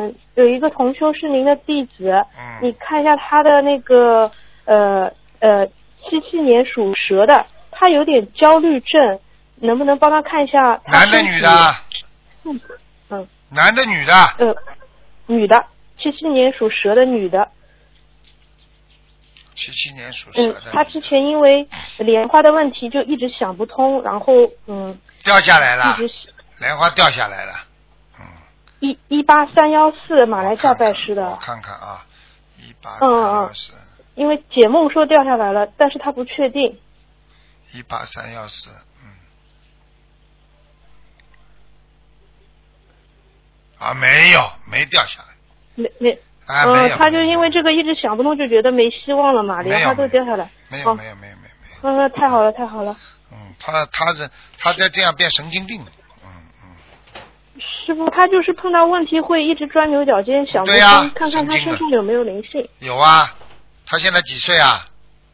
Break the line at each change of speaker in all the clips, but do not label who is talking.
有一个同修是您的弟子，你看一下他的那个77年属蛇的，他有点焦虑症，能不能帮他看一下？
男的女的？男的女的？
女的，77年属蛇的女的。
77年属蛇的。
他之前因为莲花的问题就一直想不通，然后
掉下来了，莲花掉下来了。
18314马来西亚拜师的。
我看看啊，18314。
因为解梦说掉下来了，但是他不确定。
18314，没掉下来。没
他就因为这个一直想不通，就觉得没希望了嘛，莲花都掉下来。
没有。
太好了。
他再这样变神经病。
师傅，他就是碰到问题会一直钻牛角尖，想不通，看看他身上有没有灵性。
有啊，他现在几岁啊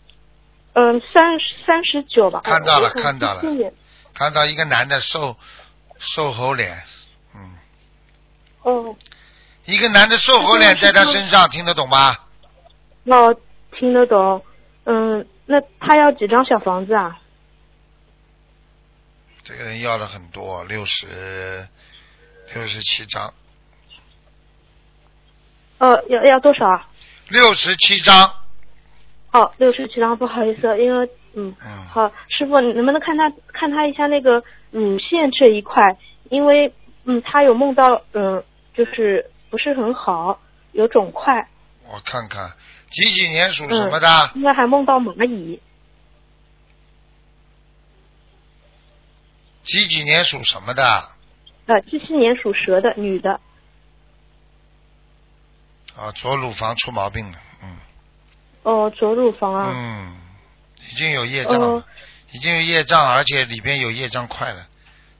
？39吧。
看到了，看到一个男的瘦猴脸，一个男的瘦猴脸在他身上，听得懂吗？
听得懂。那他要几张小房子啊？
这个人要了很多，67张。
要多少啊
？67张。
67张，不好意思，因为好，师傅，你能不能看他一下那个乳腺这一块？因为他有梦到就是不是很好，有肿块。
我看看，几年属什么的？
应该还梦到蚂蚁。
几年属什么的
？77年属蛇的女的。
左乳房出毛病了。
左乳房啊。
已经有业障，而且里边有业障块了。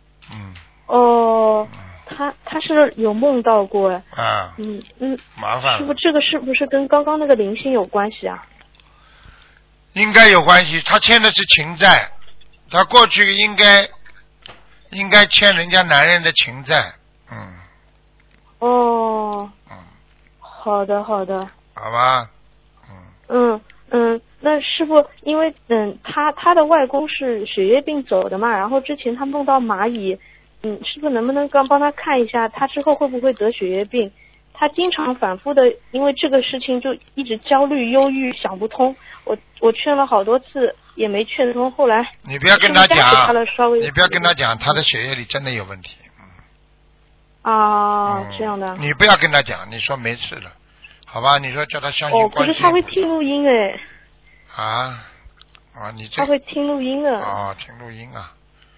他是有梦到过
麻烦了。
师傅，这个是不是跟刚刚那个灵性有关系啊？
应该有关系，他欠的是情债，他过去应该欠人家男人的情债。
好的。好
吧。
那师傅，因为他的外公是血液病走的嘛，然后之前他梦到蚂蚁，师傅能不能帮他看一下，他之后会不会得血液病？他经常反复的因为这个事情就一直焦虑、忧郁，想不通。我劝了好多次也没劝通，后来
你不要跟他讲，他的血液里真的有问题。
这样的。
你不要跟他讲，你说没事了，好吧？你说叫他相信观世音。
可是他会听录音哎。
你
他会听录音的。
听录音啊。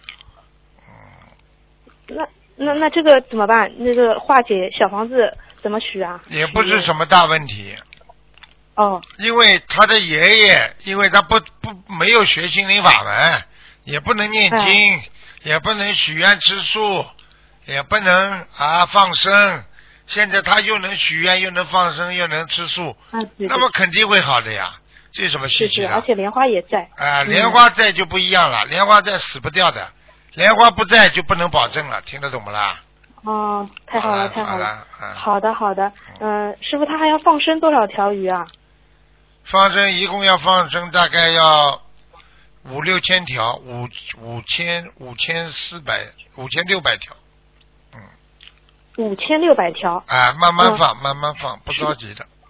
那这个怎么办？那个化解小房子怎么许啊？
也不是什么大问题。因为他的爷爷，因为他没有学心灵法门，也不能念经，也不能许愿吃素，也不能放生。现在他又能许愿，又能放生，又能吃素，那么肯定会好的呀。这有什么稀奇的？
而且莲花也在。
莲花在就不一样了，莲花在死不掉的，莲花不在就不能保证了，听得懂不啦？
太好了。好的。师傅，他还要放生多少条鱼啊？
放生一共要放生大概要5-6千条，5600条。
5600条。
慢慢放，不着急的。